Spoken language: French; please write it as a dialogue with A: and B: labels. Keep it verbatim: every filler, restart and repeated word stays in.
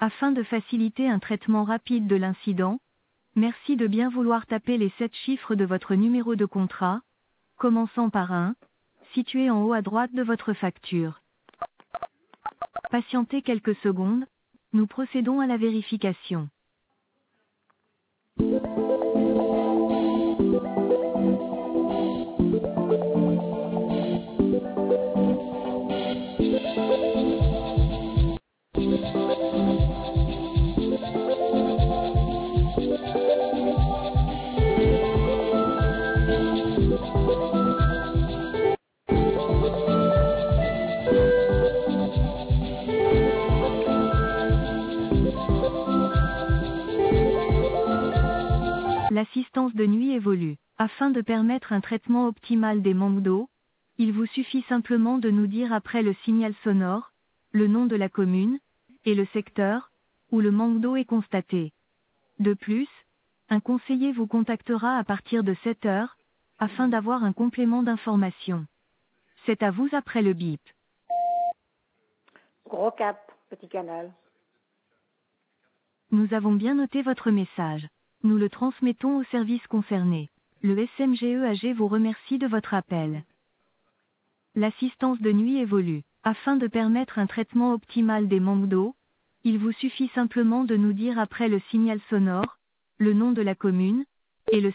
A: Afin de faciliter un traitement rapide de l'incident, merci de bien vouloir taper les sept chiffres de votre numéro de contrat, commençant par un, situé en haut à droite de votre facture. Patientez quelques secondes, nous procédons à la vérification. L'assistance de nuit évolue. Afin de permettre un traitement optimal des manques d'eau, il vous suffit simplement de nous dire après le signal sonore, le nom de la commune, et le secteur, où le manque d'eau est constaté. De plus, un conseiller vous contactera à partir de sept heures, afin d'avoir un complément d'information. C'est à vous après le bip.
B: Gros Cap, Petit Canal.
A: Nous avons bien noté votre message. Nous le transmettons au service concerné. Le S M G E A G vous remercie de votre appel. L'assistance de nuit évolue. Afin de permettre un traitement optimal des manques d'eau, il vous suffit simplement de nous dire après le signal sonore, le nom de la commune, et le